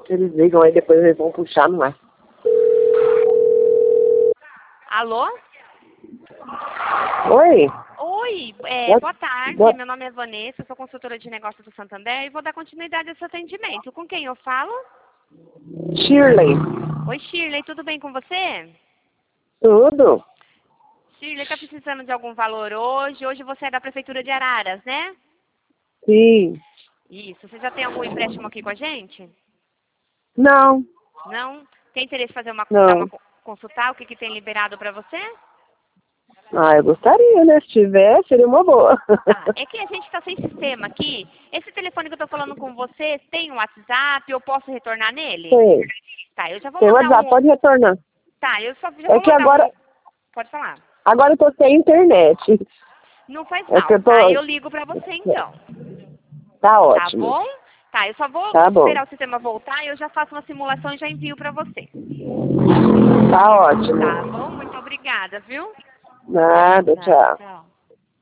Eles ligam aí, depois eles vão puxar no ar. Alô? Oi? Oi, boa tarde. Meu nome é Vanessa, sou consultora de negócios do Santander e vou dar continuidade a esse atendimento. Com quem eu falo? Shirley. Oi, Shirley, tudo bem com você? Tudo? Shirley, tá precisando de algum valor hoje? Hoje você é da Prefeitura de Araras, né? Sim. Isso. Você já tem algum empréstimo aqui com a gente? Não. Não? Tem interesse em fazer Não. consultar o que tem liberado para você? Ah, eu gostaria, né? Se tiver, seria uma boa. Tá, é que a gente está sem sistema aqui. Esse telefone que eu tô falando com você tem um WhatsApp? Eu posso retornar nele? Tem. Tá, eu já vou Tem mandar WhatsApp, um... pode retornar. Tá, eu já É vou que mandar agora, um... Pode falar. agora eu tô sem internet. Não faz É que mal, eu tô... tá? Eu ligo pra você então. Tá Tá ótimo. bom? Tá, eu só vou Tá bom. esperar o sistema voltar e eu já faço uma simulação e já envio pra você. Tá ótimo. Tá bom? Muito obrigada, viu? Nada, Tá, tchau. tchau.